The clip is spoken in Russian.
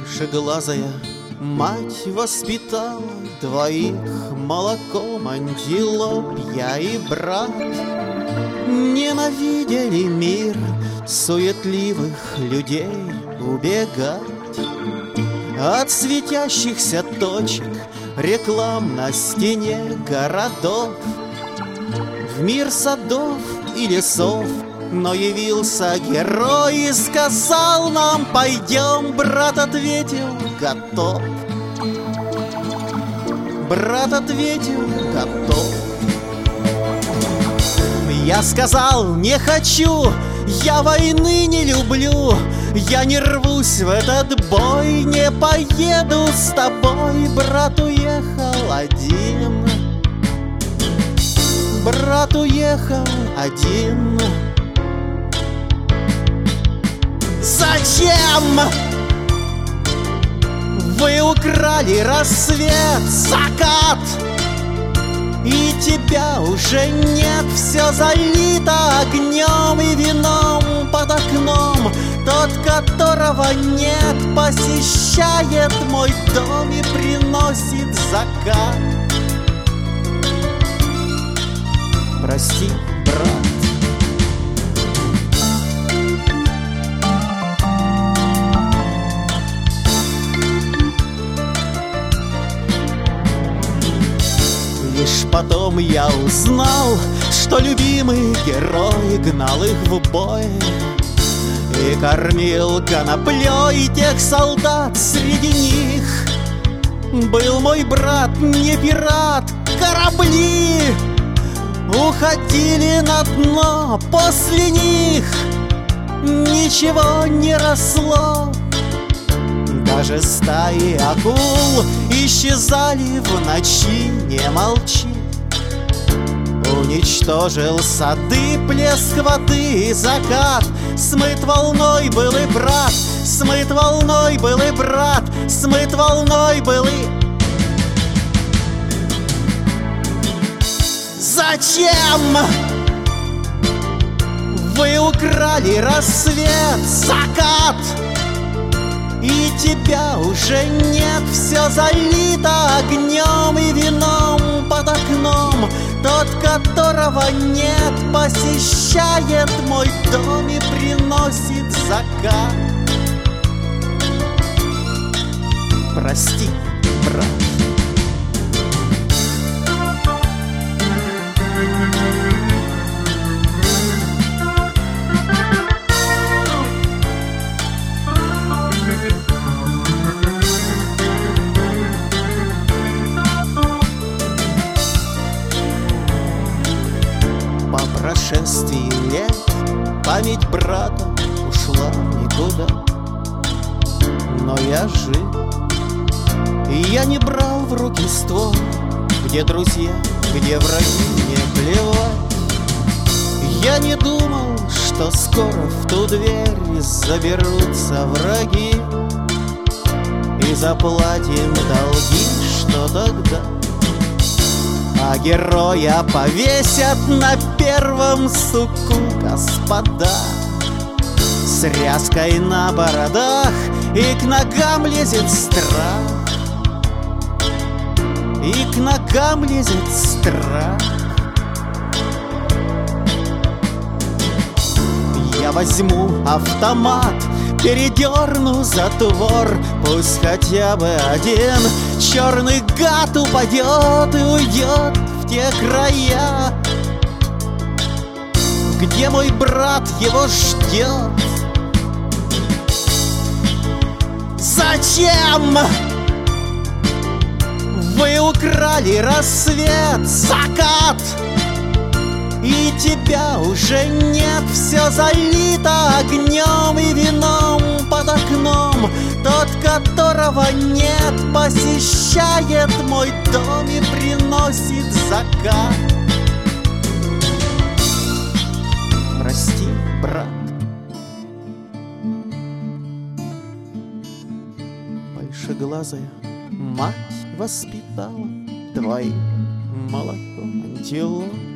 Большеглазая мать воспитала двоих молоком антилоп. Я и брат ненавидели мир, суетливых людей убегать от светящихся точек реклам на стене городов, в мир садов и лесов. Но явился герой и сказал нам: пойдем. Брат ответил: готов. Брат ответил: готов. Я сказал: не хочу, я войны не люблю, я не рвусь в этот бой, не поеду с тобой. Брат уехал один. Брат уехал один. Зачем вы украли рассвет, закат? И тебя уже нет, все залито огнем и вином под окном. Тот, которого нет, посещает мой дом и приносит закат. Прости, брат. Лишь потом я узнал, что любимый герой гнал их в бой и кормил коноплей тех солдат. Среди них был мой брат, не пират. Корабли уходили на дно, после них ничего не росло. Даже стаи акул исчезали в ночи, не молчи. Уничтожил сады плеск воды и закат. Смыт волной был и брат, смыт волной был и брат, смыт волной был и... Зачем вы украли рассвет, закат? И тебя уже нет, все залито огнем и вином под окном. Тот, которого нет, посещает мой дом и приносит закат. Прости, брат. По прошествии лет память брата ушла никуда. Но я жив, и я не брал в руки ствол. Где друзья, где враги, не плевать. Я не думал, что скоро в ту дверь заберутся враги и заплатим долги, что тогда. А героя повесят на первом суку, господа, с ряской на бородах, и к ногам лезет страх. И к ногам лезет страх. Я возьму автомат, передерну затвор. Пусть хотя бы один черный гад упадет и уйдет в те края, где мой брат его ждет. Зачем вы украли рассвет, закат? И тебя уже нет, все залито огнем и вином под окном. Тот, которого нет, посещает мой дом и приносит закат. Прости, брат. Большеглазая мать воспитала твоим молоком антилоп.